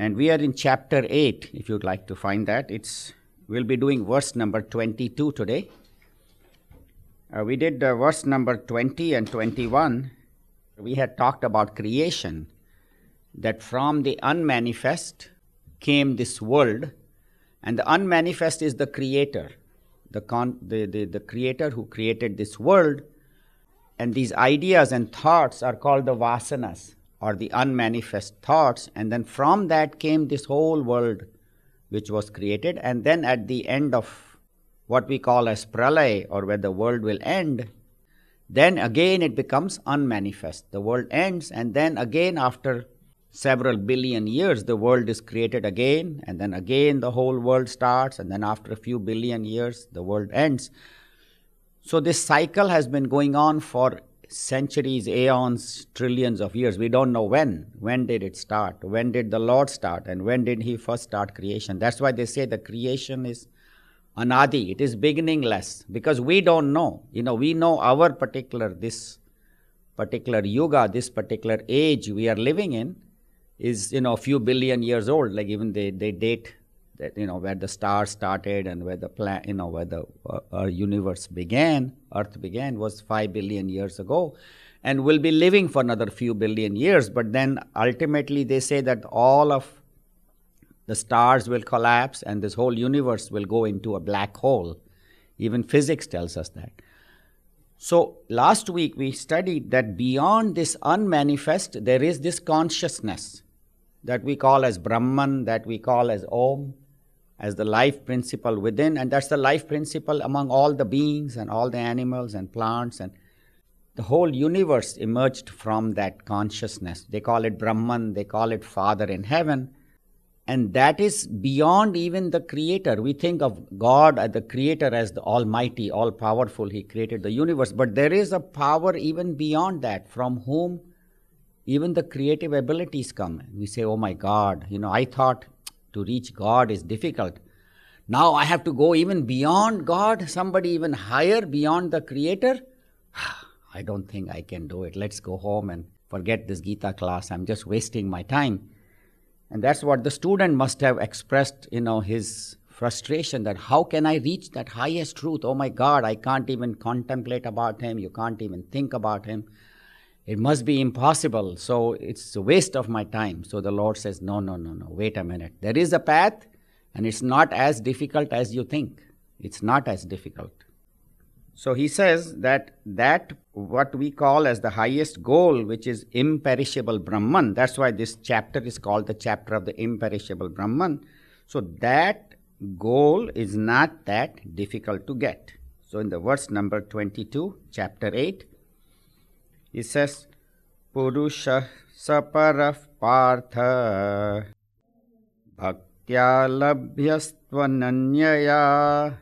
And we are in chapter 8, if you'd like to find that. We'll be doing verse number 22 today. We did verse number 20 and 21. We had talked about creation, that from the unmanifest came this world, and the unmanifest is the creator, the creator who created this world. And these ideas and thoughts are called the vasanas, or the unmanifest thoughts. And then from that came this whole world which was created. And then at the end of what we call as pralaya, or where the world will end, then again it becomes unmanifest. The world ends, and then again after several billion years the world is created again, and then again the whole world starts, and then after a few billion years the world ends. So this cycle has been going on for centuries, aeons, trillions of years. We don't know when. When did it start? When did the Lord start? And when did He first start creation? That's why they say the creation is anadi. It is beginningless, because we don't know. We know our this particular yuga, this particular age we are living in is, a few billion years old. Like even they date that, where the stars started and where the where the universe began, Earth began, was 5 billion years ago, and will be living for another few billion years. But then ultimately they say that all of the stars will collapse and this whole universe will go into a black hole. Even physics tells us that. So last week we studied that beyond this unmanifest there is this consciousness that we call as Brahman, that we call as Om, as the life principle within. And that's the life principle among all the beings and all the animals and plants, and the whole universe emerged from that consciousness. They call it Brahman, they call it Father in heaven. And that is beyond even the creator. We think of God as the creator, as the almighty, all-powerful. He created the universe. But there is a power even beyond that, from whom even the creative abilities come. We say, oh my God, I thought to reach God is difficult. Now I have to go even beyond God, somebody even higher beyond the creator. I don't think I can do it. Let's go home and forget this Gita class. I'm just wasting my time. And that's what the student must have expressed, his frustration, that how can I reach that highest truth? Oh my God, I can't even contemplate about Him. You can't even think about Him. It must be impossible. So it's a waste of my time. So the Lord says, no, wait a minute. There is a path, and it's not as difficult as you think. It's not as difficult. So He says that what we call as the highest goal, which is imperishable Brahman, that's why this chapter is called the chapter of the imperishable Brahman. So that goal is not that difficult to get. So in the verse number 22, chapter 8, He says, Purusha saparah partha bhaktya labhyastvananyaya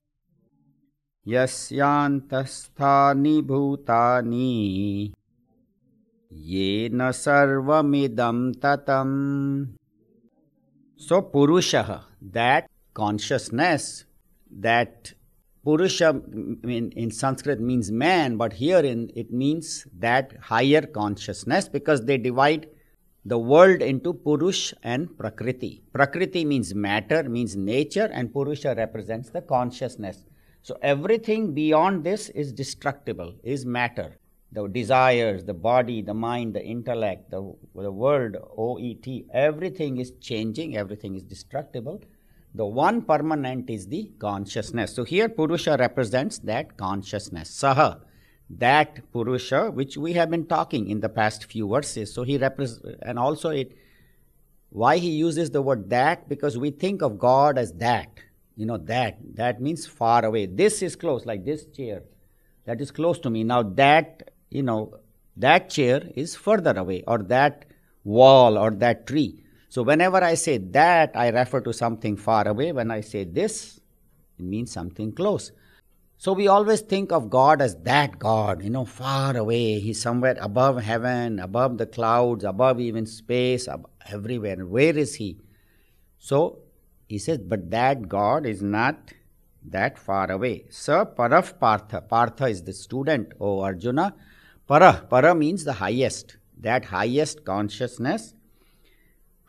yasyantasthani bhutani yena sarvamidam tatam. So Purusha, that consciousness, that Purusha in Sanskrit means man, but here it means that higher consciousness, because they divide the world into Purush and Prakriti. Prakriti means matter, means nature, and Purusha represents the consciousness. So everything beyond this is destructible, is matter. The desires, the body, the mind, the intellect, the world, OET, everything is changing, everything is destructible. The one permanent is the consciousness. So here Purusha represents that consciousness. Saha, that Purusha, which we have been talking in the past few verses. So he represents, and also why he uses the word that, because we think of God as that. That means far away. This is close, like this chair. That is close to me. Now that, that chair is further away, or that wall, or that tree. So whenever I say that, I refer to something far away. When I say this, it means something close. So we always think of God as that God, far away. He's somewhere above heaven, above the clouds, above even space, everywhere. Where is He? So he says, but that God is not that far away. Sa paraf partha. Partha is the student, O Arjuna. Para means the highest. That highest consciousness.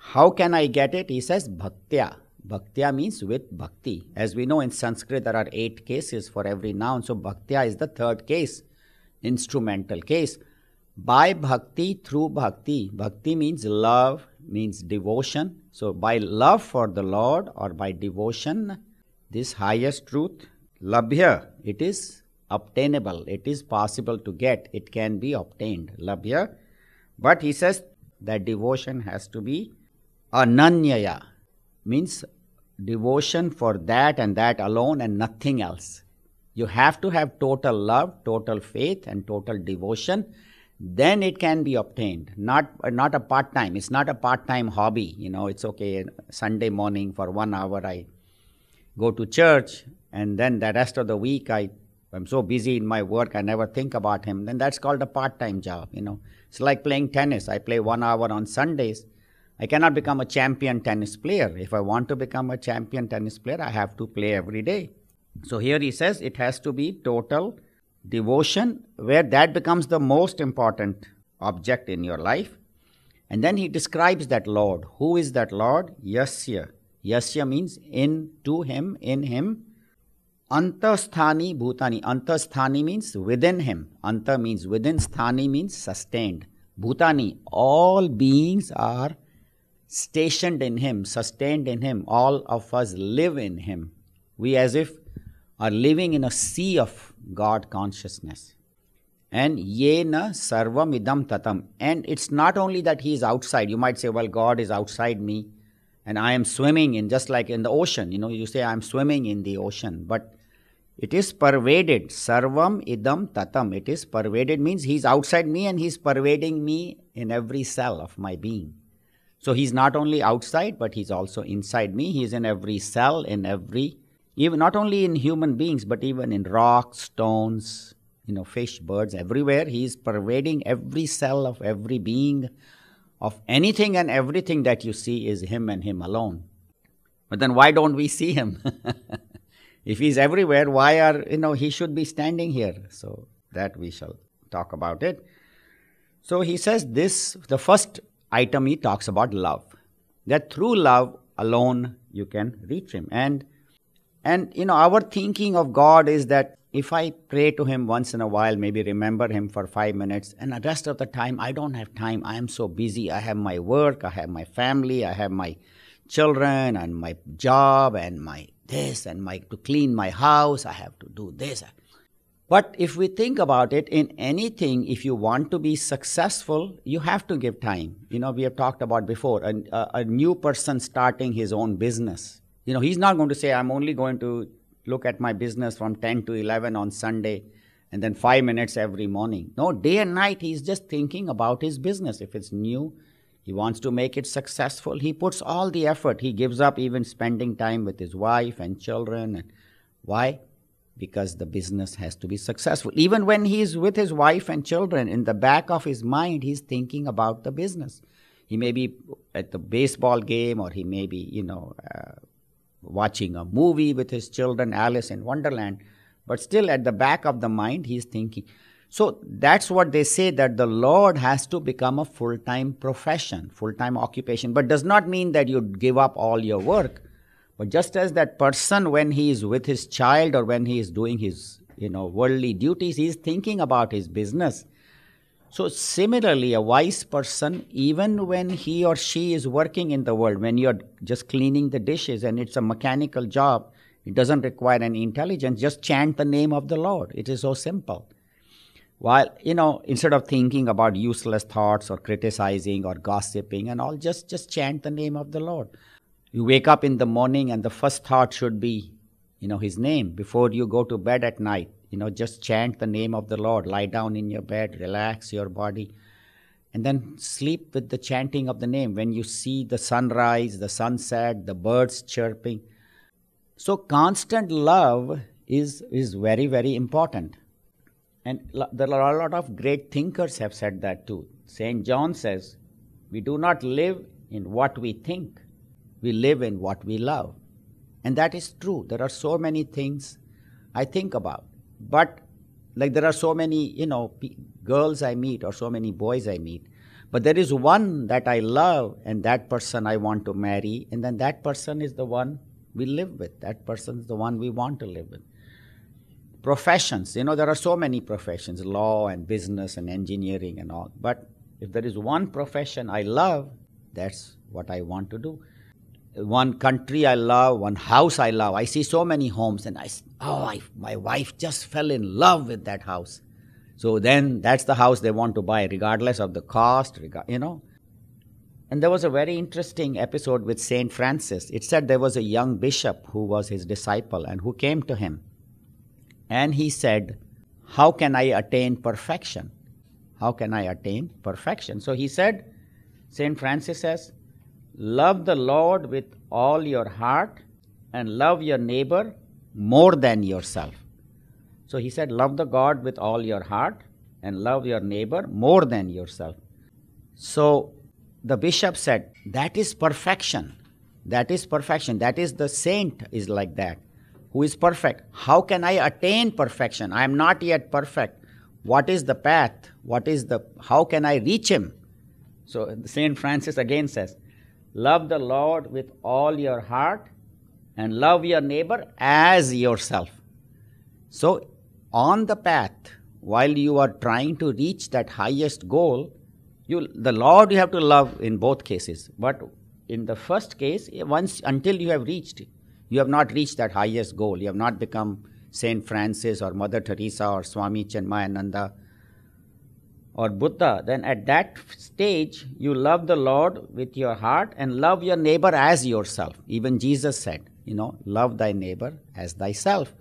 How can I get it? He says bhaktya. Bhaktya means with bhakti. As we know in Sanskrit, there are 8 cases for every noun. So bhaktya is the third case, instrumental case. By bhakti, through bhakti. Bhakti means love, means devotion. So by love for the Lord or by devotion, this highest truth, labhya, it is obtainable. It is possible to get. It can be obtained. Labhya. But he says that devotion has to be ananyaya, means devotion for that and that alone and nothing else. You have to have total love, total faith and total devotion. Then it can be obtained. Not a part-time. It's not a part-time hobby. It's okay. Sunday morning for 1 hour I go to church and then the rest of the week I'm so busy in my work I never think about him. Then that's called a part-time job. It's like playing tennis. I play 1 hour on Sundays. I cannot become a champion tennis player. If I want to become a champion tennis player, I have to play every day. So here he says it has to be total devotion, where that becomes the most important object in your life. And then he describes that Lord. Who is that Lord? Yasya. Yasya means to him, in him. Antasthani bhutani. Antasthani means within him. Anta means within, sthani means sustained. Bhutani, all beings are stationed in him, sustained in him. All of us live in him. We as if are living in a sea of God consciousness. And yena sarvam idam tatam. And it's not only that he is outside. You might say, well, God is outside me and I am swimming in, just like in the ocean. You say I'm swimming in the ocean. But it is pervaded. Sarvam idam tatam. It is pervaded means he's outside me and he's pervading me in every cell of my being. So he's not only outside, but he's also inside me. He's in every cell, even not only in human beings, but even in rocks, stones, fish, birds, everywhere. He's pervading every cell of every being, of anything and everything that you see is him and him alone. But then why don't we see him? If he's everywhere, why he should be standing here. So that we shall talk about it. So he says the first item he talks about love. That through love alone you can reach him. And our thinking of God is that if I pray to him once in a while, maybe remember him for 5 minutes, and the rest of the time I don't have time. I am so busy. I have my work, I have my family, I have my children and my job and my this and to clean my house, I have to do this. But if we think about it, in anything, if you want to be successful, you have to give time. We have talked about before, a new person starting his own business. He's not going to say, I'm only going to look at my business from 10 to 11 on Sunday and then 5 minutes every morning. No, day and night, he's just thinking about his business. If it's new, he wants to make it successful. He puts all the effort. He gives up even spending time with his wife and children. And why? Because the business has to be successful. Even when he's with his wife and children, in the back of his mind, he's thinking about the business. He may be at the baseball game, or he may be, watching a movie with his children, Alice in Wonderland. But still at the back of the mind, he's thinking. So that's what they say, that the Lord has to become a full-time profession, full-time occupation. But does not mean that you give up all your work. But just as that person, when he is with his child or when he is doing his, worldly duties, he is thinking about his business. So similarly, a wise person, even when he or she is working in the world, when you're just cleaning the dishes and it's a mechanical job, it doesn't require any intelligence, just chant the name of the Lord. It is so simple. While, instead of thinking about useless thoughts or criticizing or gossiping and all, just chant the name of the Lord. You wake up in the morning and the first thought should be, his name. Before you go to bed at night, just chant the name of the Lord. Lie down in your bed, relax your body, and then sleep with the chanting of the name. When you see the sunrise, the sunset, the birds chirping. So constant love is very, very important. And there are a lot of great thinkers have said that too. St. John says, we do not live in what we think. We live in what we love. And that is true. There are so many things I think about. But there are so many, girls I meet or so many boys I meet. But there is one that I love, and that person I want to marry, and then that person is the one we live with. That person is the one we want to live with. Professions, there are so many professions, law and business and engineering and all. But if there is one profession I love, that's what I want to do. One country I love, one house I love. I see so many homes, and my wife just fell in love with that house. So then that's the house they want to buy, regardless of the cost, And there was a very interesting episode with St. Francis. It said there was a young bishop who was his disciple and who came to him. And he said, how can I attain perfection? How can I attain perfection? So he said, St. Francis says, love the Lord with all your heart and love your neighbor more than yourself. So he said, love the God with all your heart and love your neighbor more than yourself. So the bishop said, that is perfection. That is perfection. That is the saint is like that, who is perfect. How can I attain perfection? I am not yet perfect. What is the path? How can I reach him? So St. Francis again says, love the Lord with all your heart and love your neighbor as yourself. So on the path, while you are trying to reach that highest goal, the Lord you have to love in both cases. But in the first case, until you have not reached that highest goal, you have not become Saint Francis or Mother Teresa or Swami Chinmayananda or Buddha, then at that stage, you love the Lord with your heart and love your neighbor as yourself. Even Jesus said, love thy neighbor as thyself.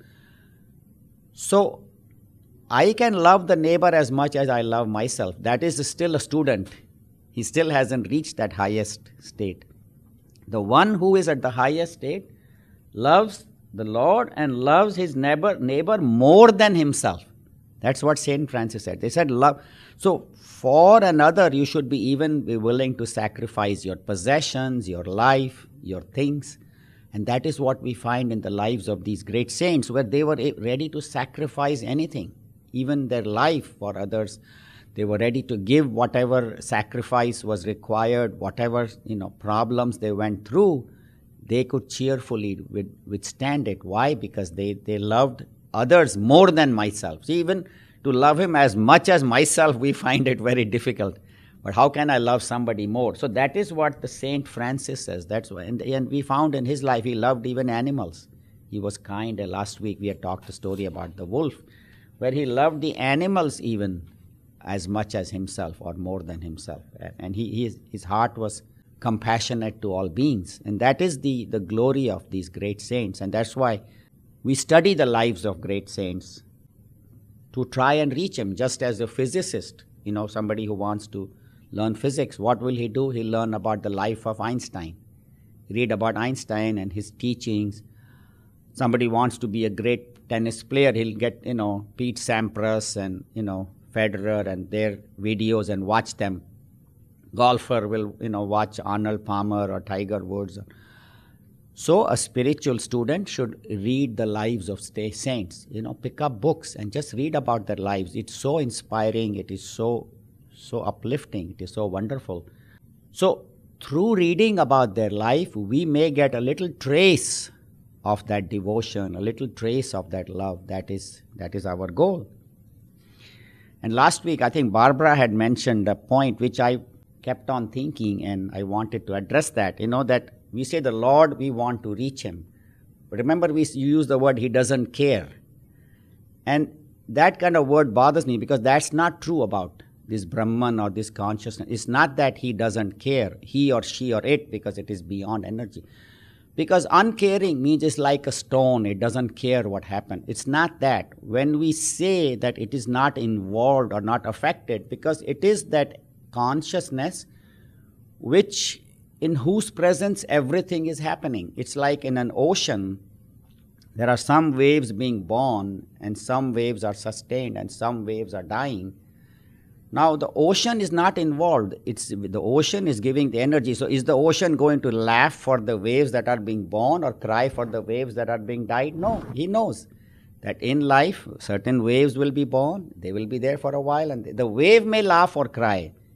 So I can love the neighbor as much as I love myself. That is still a student. He still hasn't reached that highest state. The one who is at the highest state loves the Lord and loves his neighbor more than himself. That's what St. Francis said. They said love. So for another, you should be willing to sacrifice your possessions, your life, your things. And that is what we find in the lives of these great saints, where they were ready to sacrifice anything, even their life for others. They were ready to give whatever sacrifice was required, whatever problems they went through. They could cheerfully withstand it. Why? Because they loved others more than myself. See, even to love him as much as myself, we find it very difficult. But how can I love somebody more? So that is what the Saint Francis says. That's why, and we found in his life, he loved even animals. He was kind. Last week we had talked a story about the wolf, where he loved the animals even as much as himself or more than himself. And his heart was compassionate to all beings. And that is the glory of these great saints. And that's why we study the lives of great saints to try and reach him, just as a physicist, somebody who wants to learn physics, what will he do? He'll learn about the life of Einstein, read about Einstein and his teachings. Somebody wants to be a great tennis player, he'll get, Pete Sampras and, Federer and their videos and watch them. Golfer will, watch Arnold Palmer or Tiger Woods. So a spiritual student should read the lives of saints, pick up books and just read about their lives. It's so inspiring, it is so uplifting, it is so wonderful. So through reading about their life, we may get a little trace of that devotion, a little trace of that love. That is our goal. And last week, I think Barbara had mentioned a point which I kept on thinking, and I wanted to address that. That we say the Lord, we want to reach him. But remember, you use the word, he doesn't care. And that kind of word bothers me, because that's not true about this Brahman or this consciousness. It's not that he doesn't care, he or she or it, because it is beyond energy. Because uncaring means it's like a stone, it doesn't care what happened. It's not that. When we say that it is not involved or not affected, because it is that consciousness in whose presence everything is happening. It's like in an ocean, there are some waves being born, and some waves are sustained, and some waves are dying. Now, the ocean is not involved. The ocean is giving the energy. So is the ocean going to laugh for the waves that are being born or cry for the waves that are being died? No, he knows that in life, certain waves will be born. They will be there for a while, and the wave may laugh or cry.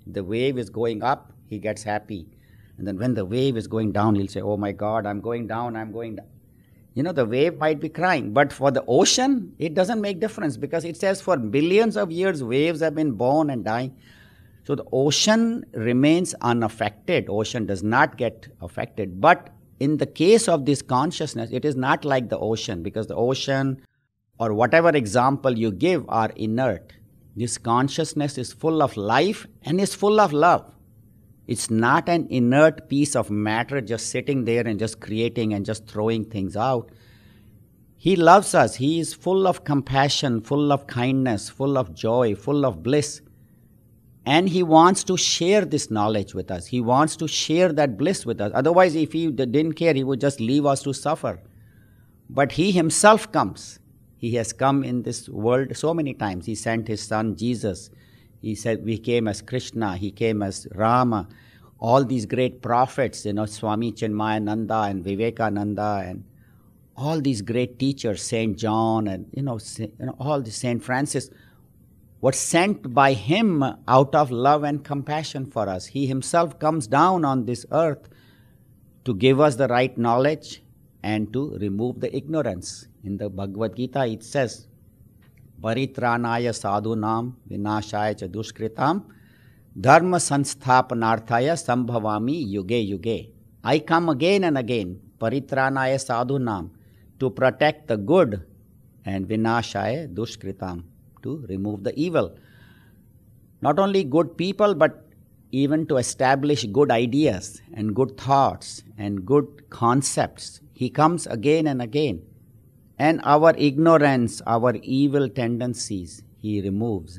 The wave is going up, he gets happy. And then when the wave is going down, he'll say, oh my God, I'm going down, I'm going down. The wave might be crying, but for the ocean, it doesn't make difference because it says for billions of years, waves have been born and dying. So the ocean remains unaffected. Ocean does not get affected. But in the case of this consciousness, it is not like the ocean, because the ocean or whatever example you give are inert. This consciousness is full of life and is full of love. It's not an inert piece of matter just sitting there and just creating and just throwing things out. He loves us. He is full of compassion, full of kindness, full of joy, full of bliss. And he wants to share this knowledge with us. He wants to share that bliss with us. Otherwise, if he didn't care, he would just leave us to suffer. But he himself comes. He has come in this world so many times. He sent his son Jesus. He said we came as Krishna, he came as Rama, all these great prophets, Swami Chinmayananda and Vivekananda and all these great teachers, Saint John and all the Saint Francis, were sent by him out of love and compassion for us. He himself comes down on this earth to give us the right knowledge and to remove the ignorance. In the Bhagavad Gita it says, Paritranaya sadhunam vinashaya cha dushkritam dharma sansthapanarthaya sambhavami yuge yuge. I come again and again, paritranaya sadhunam, to protect the good, and vinashaya dushkritam, to remove the evil. Not only good people, but even to establish good ideas and good thoughts and good concepts. He comes again and again. And our ignorance, our evil tendencies, he removes.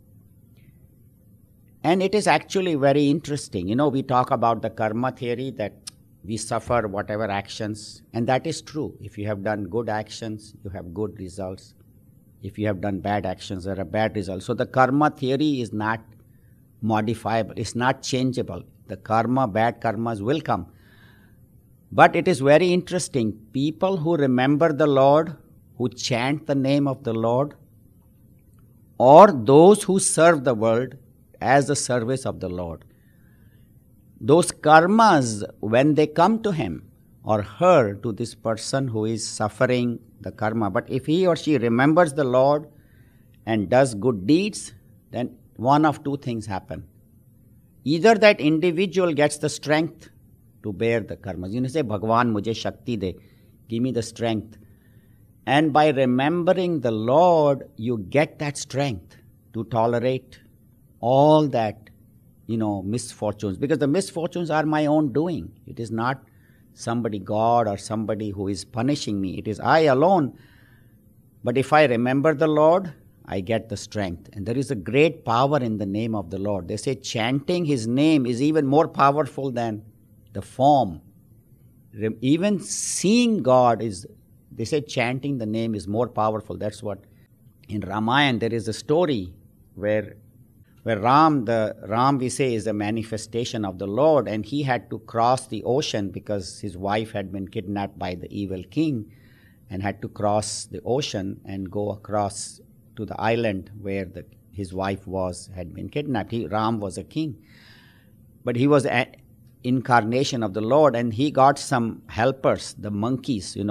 And it is actually very interesting. We talk about the karma theory that we suffer whatever actions, and that is true. If you have done good actions, you have good results. If you have done bad actions, there are bad results. So the karma theory is not modifiable, it's not changeable. The bad karmas will come. But it is very interesting. People who remember the Lord, who chant the name of the Lord, or those who serve the world as the service of the Lord, those karmas, when they come to him or her, to this person who is suffering the karma, but if he or she remembers the Lord and does good deeds, then one of two things happen. Either that individual gets the strength to bear the karmas. Say, Bhagwan, mujhe shakti de, give me the strength. And by remembering the Lord, you get that strength to tolerate all that, misfortunes. Because the misfortunes are my own doing. It is not somebody, God or somebody who is punishing me. It is I alone. But if I remember the Lord, I get the strength. And there is a great power in the name of the Lord. They say chanting his name is even more powerful than the form. Even seeing God they say chanting the name is more powerful. That's what in Ramayana there is a story where Ram we say is a manifestation of the Lord, and he had to cross the ocean because his wife had been kidnapped by the evil king and had to cross the ocean and go across to the island where his wife had been kidnapped. Ram was a king, but he was incarnation of the Lord, and he got some helpers, the monkeys, who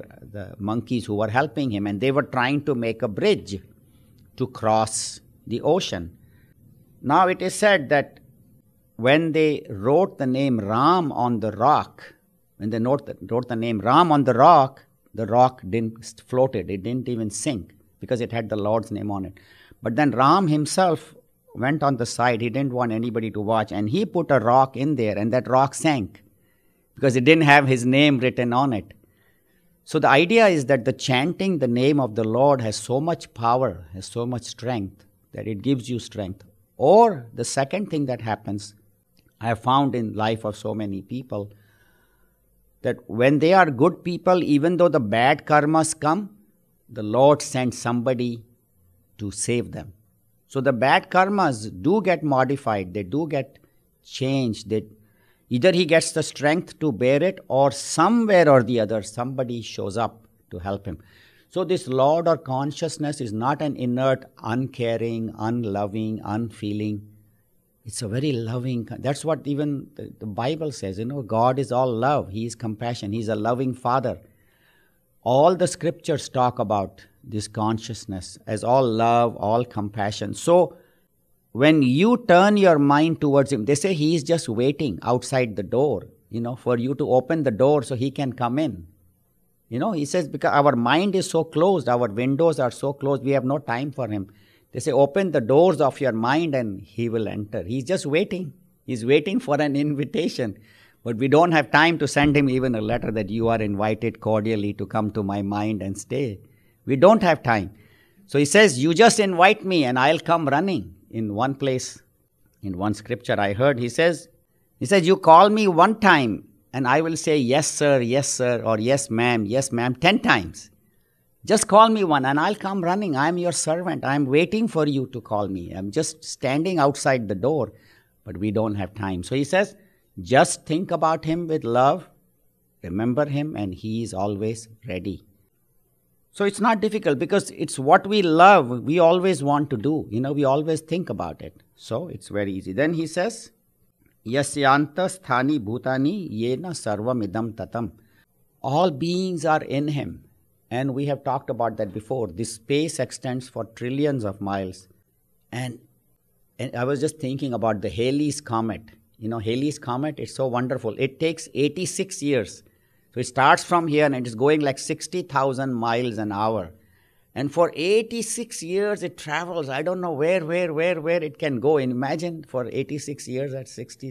were helping him, and they were trying to make a bridge to cross the ocean. Now it is said that when they wrote the name Ram on the rock, when they wrote the name Ram on the rock didn't floated, it didn't even sink because it had the Lord's name on it. But then Ram himself went on the side. He didn't want anybody to watch, and he put a rock in there, and that rock sank because it didn't have his name written on it. So the idea is that the chanting the name of the Lord has so much power, has so much strength, that it gives you strength. Or the second thing that happens, I have found in life of so many people, that when they are good people, even though the bad karmas come, the Lord sends somebody to save them. So the bad karmas do get modified, they do get changed. Either he gets the strength to bear it, or somewhere or the other, somebody shows up to help him. So this Lord or consciousness is not an inert, uncaring, unloving, unfeeling. It's a very loving, that's what even the Bible says, God is all love. He is compassion. He's a loving Father. All the scriptures talk about this consciousness as all love, all compassion. So when you turn your mind towards Him, they say He is just waiting outside the door, for you to open the door so He can come in. He says, because our mind is so closed, our windows are so closed, we have no time for Him. They say, open the doors of your mind and He will enter. He's just waiting. He's waiting for an invitation. But we don't have time to send Him even a letter that you are invited cordially to come to my mind and stay. We don't have time. So He says, you just invite me and I'll come running. In one place, in one scripture I heard, He says, you call me one time and I will say, yes, sir, or yes, ma'am, 10 times. Just call me one and I'll come running. I'm your servant. I'm waiting for you to call me. I'm just standing outside the door, but we don't have time. So He says, just think about Him with love, remember Him, and He is always ready. So it's not difficult because it's what we love, we always want to do. We always think about it. So it's very easy. Then He says, Yasyanta sthani bhutani yena sarvam idam tatam. All beings are in Him. And we have talked about that before. This space extends for trillions of miles. And I was just thinking about the Halley's Comet. Halley's Comet is so wonderful. It takes 86 years. So it starts from here and it is going like 60,000 miles an hour. And for 86 years it travels. I don't know where it can go. And imagine for 86 years at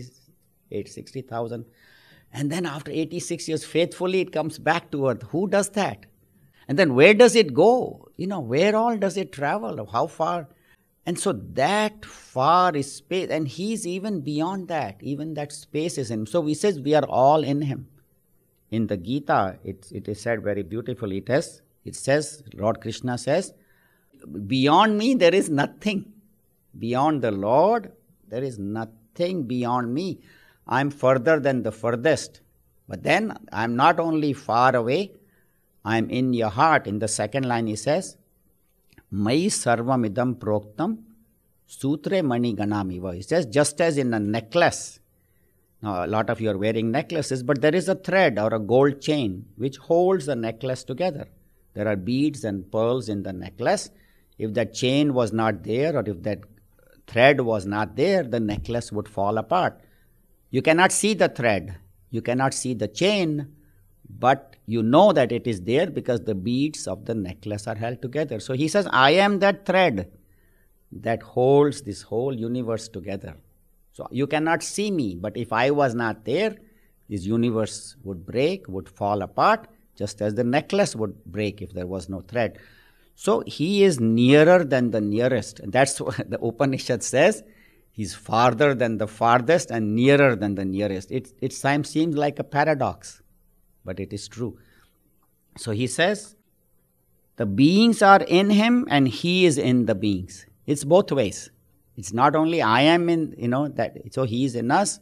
60,000. And then after 86 years, faithfully it comes back to Earth. Who does that? And then where does it go? Where all does it travel? How far? And so that far is space. And He's even beyond that. Even that space is in Him. So He says we are all in Him. In the Gita, it is said very beautifully. It says, Lord Krishna says, beyond me there is nothing. Beyond the Lord, there is nothing beyond me. I'm further than the furthest. But then I'm not only far away, I'm in your heart. In the second line He says, Mai sarvam idam proktam sutre mani ganamiva. He says, just as in a necklace. Now, a lot of you are wearing necklaces, but there is a thread or a gold chain which holds the necklace together. There are beads and pearls in the necklace. If that chain was not there, or if that thread was not there, the necklace would fall apart. You cannot see the thread. You cannot see the chain, but you know that it is there because the beads of the necklace are held together. So He says, I am that thread that holds this whole universe together. So you cannot see me, but if I was not there, this universe would break, would fall apart, just as the necklace would break if there was no thread. So He is nearer than the nearest. And that's what the Upanishad says. He's farther than the farthest and nearer than the nearest. It sometimes seems like a paradox, but it is true. So He says, the beings are in Him and He is in the beings. It's both ways. It's not only I am in, that, so He is in us.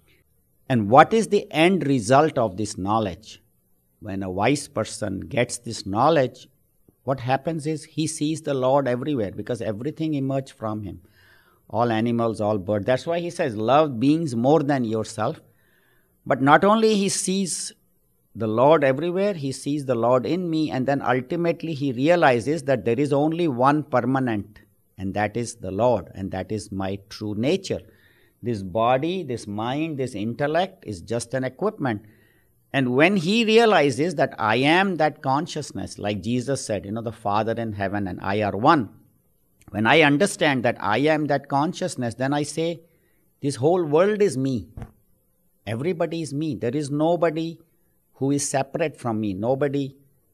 And what is the end result of this knowledge? When a wise person gets this knowledge, what happens is he sees the Lord everywhere because everything emerged from Him. All animals, all birds. That's why He says, love beings more than yourself. But not only He sees the Lord everywhere, He sees the Lord in me, and then ultimately He realizes that there is only one permanent, and that is the Lord, and that is my true nature. This body, this mind, this intellect is just an equipment. And when he realizes that I am that consciousness, like Jesus said, the Father in heaven and I are one. When I understand that I am that consciousness, then I say, this whole world is me. Everybody is me. There is nobody who is separate from me. Nobody.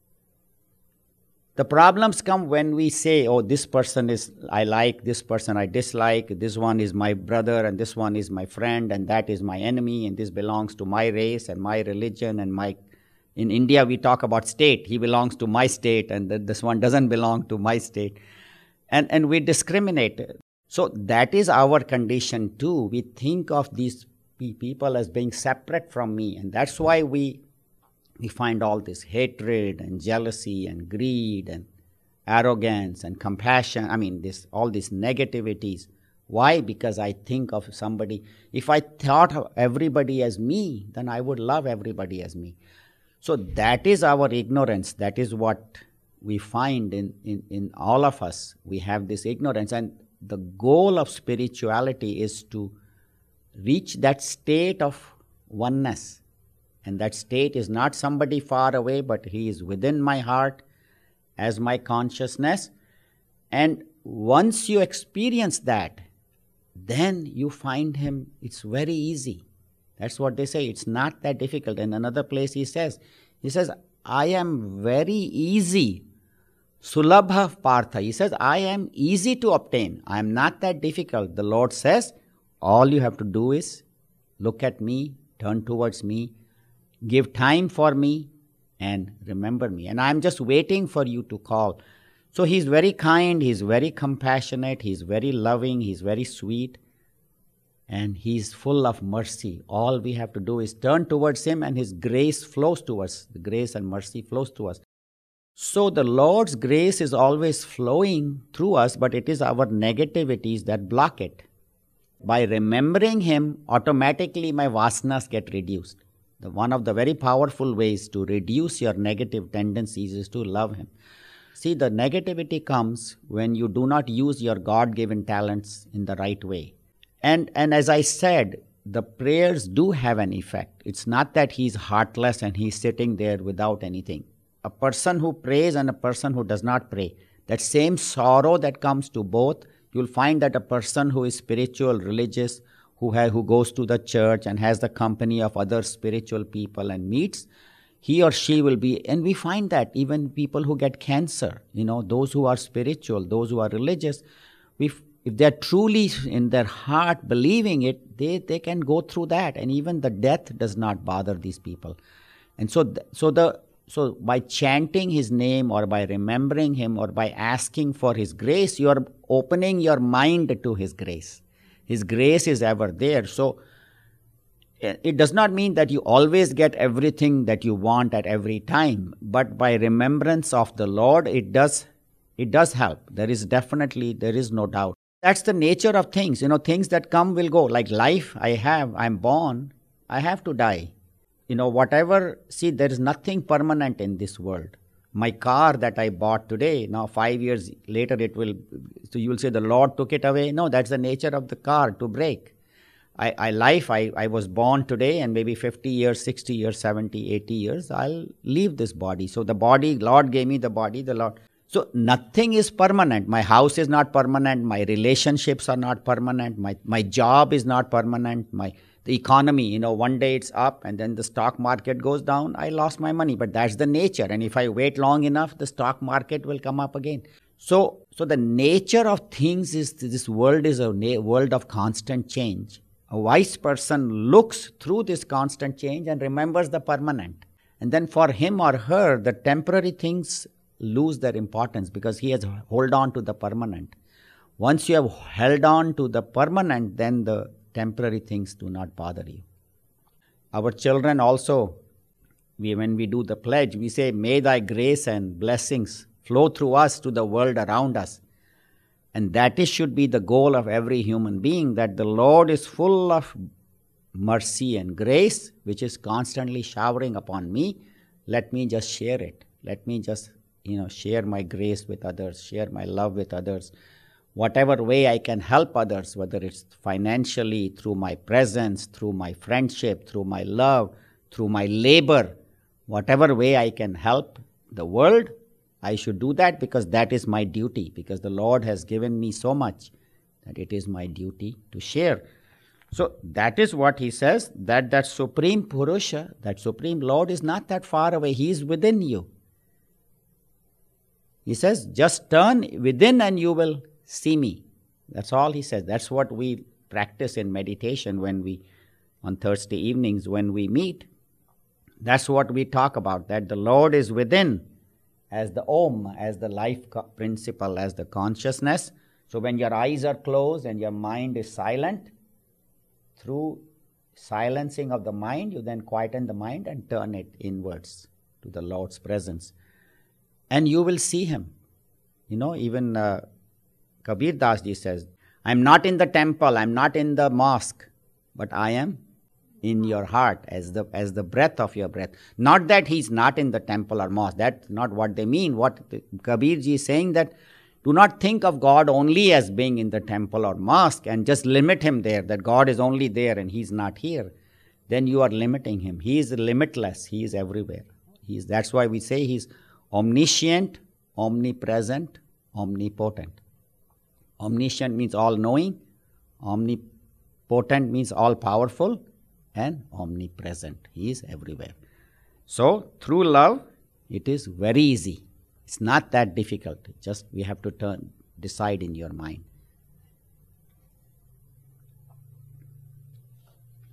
The problems come when we say, oh, this person is I like, this person I dislike, this one is my brother and this one is my friend and that is my enemy and this belongs to my race and my religion and my... In India we talk about state. He belongs to my state and this one doesn't belong to my state. And we discriminate. So that is our condition too. We think of these people as being separate from me, and that's why we find all this hatred and jealousy and greed and arrogance and compassion. All these negativities Why? Because I think of somebody. If I thought of everybody as me, then I would love everybody as me. So that is our ignorance. That is what we find in all of us. We have this ignorance. And the goal of spirituality is to reach that state of oneness. And that state is not somebody far away, but he is within my heart as my consciousness. And once you experience that, then you find him. It's very easy. That's what they say. It's not that difficult. In another place he says, I am very easy. Sulabha Partha. He says, I am easy to obtain. I am not that difficult. The Lord says, all you have to do is look at me, turn towards me, give time for me, and remember me. And I'm just waiting for you to call. So he's very kind, he's very compassionate, he's very loving, he's very sweet, and he's full of mercy. All we have to do is turn towards him, and his grace flows to us. The grace and mercy flows to us. So the Lord's grace is always flowing through us, but it is our negativities that block it. By remembering him, automatically my vasanas get reduced. One of the very powerful ways to reduce your negative tendencies is to love him. See, the negativity comes when you do not use your God-given talents in the right way. And as I said, the prayers do have an effect. It's not that he's heartless and he's sitting there without anything. A person who prays and a person who does not pray, that same sorrow that comes to both, you'll find that a person who is spiritual, religious, who goes to the church and has the company of other spiritual people and meets, he or she will be, and we find that even people who get cancer, those who are spiritual, those who are religious, if they're truly in their heart believing it, they can go through that, and even the death does not bother these people. And so by chanting his name or by remembering him or by asking for his grace, you are opening your mind to his grace. His grace is ever there. So it does not mean that you always get everything that you want at every time, but by remembrance of the Lord, it does help. There is no doubt. That's the nature of things. Things that come will go. Like life I'm born, I have to die. There is nothing permanent in this world. My car that I bought today, now 5 years later so you will say the Lord took it away. No, that's the nature of the car, to break. I was born today, and maybe 50 years, 60 years, 70, 80 years, I'll leave this body. So the body, Lord gave me the body, the Lord. So nothing is permanent. My house is not permanent. My relationships are not permanent. My job is not permanent. The economy, one day it's up and then the stock market goes down. I lost my money, but that's the nature. And if I wait long enough, the stock market will come up again. So the nature of things is this world is a world of constant change. A wise person looks through this constant change and remembers the permanent. And then for him or her, the temporary things lose their importance because he has held on to the permanent. Once you have held on to the permanent, then the temporary things do not bother you. Our children also, when we do the pledge, we say, may thy grace and blessings flow through us to the world around us. And that should be the goal of every human being, that the Lord is full of mercy and grace, which is constantly showering upon me. Let me just share it. Let me just, share my grace with others, share my love with others. Whatever way I can help others, whether it's financially, through my presence, through my friendship, through my love, through my labor, whatever way I can help the world, I should do that because that is my duty, because the Lord has given me so much that it is my duty to share. So that is what he says, that Supreme Purusha, that Supreme Lord is not that far away. He is within you. He says, just turn within and you will see me. That's all he says. That's what we practice in meditation on Thursday evenings when we meet. That's what we talk about, that the Lord is within as the Om, as the life principle, as the consciousness. So when your eyes are closed and your mind is silent, through silencing of the mind, you then quieten the mind and turn it inwards to the Lord's presence. And you will see him. Even Kabir Das ji says, I'm not in the temple, I'm not in the mosque, but I am in your heart as the breath of your breath. Not that he's not in the temple or mosque. That's not what they mean. What Kabir ji is saying, that do not think of God only as being in the temple or mosque and just limit him there, that God is only there and he's not here. Then you are limiting him. He is limitless. He is everywhere. That's why we say he's omniscient, omnipresent, omnipotent. Omniscient means all-knowing. Omnipotent means all-powerful. And omnipresent. He is everywhere. So, through love, it is very easy. It's not that difficult. Just we have to decide in your mind.